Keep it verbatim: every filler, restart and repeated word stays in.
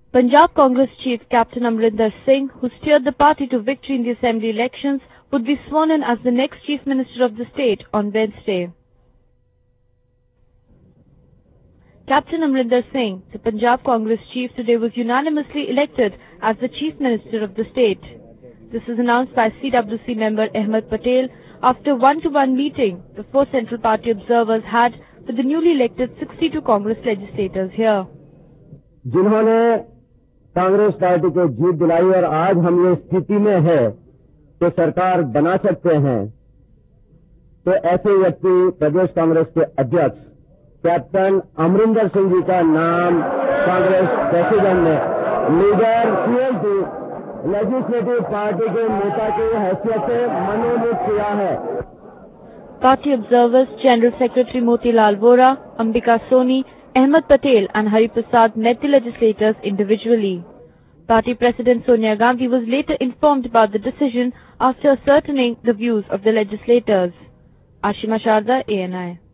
Punjab Congress Chief Captain Amrinder Singh, who steered the party to victory in the assembly elections, would be sworn in as the next Chief Minister of the state on Wednesday. Captain Amrinder Singh, the Punjab Congress Chief, today was unanimously elected as the Chief Minister of the state. This is announced by C W C member Ahmed Patel after one-to-one meeting the four Central Party observers had with the newly elected sixty-two Congress legislators here. जिन्होंने Congress party को जीत दिलाई और आज हम ये स्थिति में है तो सरकार बना सकते हैं, तो ऐसे व्यक्ति प्रदेश कांग्रेस के अध्यक्ष कैप्टन अमरिंदर सिंह जी का नाम कांग्रेस प्रेसिडेंट ने लीडर सीएलपी लेजिस्लेटिव पार्टी के नेता की हैसियत से मनोनीत किया है. Party observers General Secretary Motilal Vora, Ambika Soni, Ahmed Patel and Hari Prasad met the legislators individually. Party President Sonia Gandhi was later informed about the decision after ascertaining the views of the legislators. Ashima Sharda, A N I.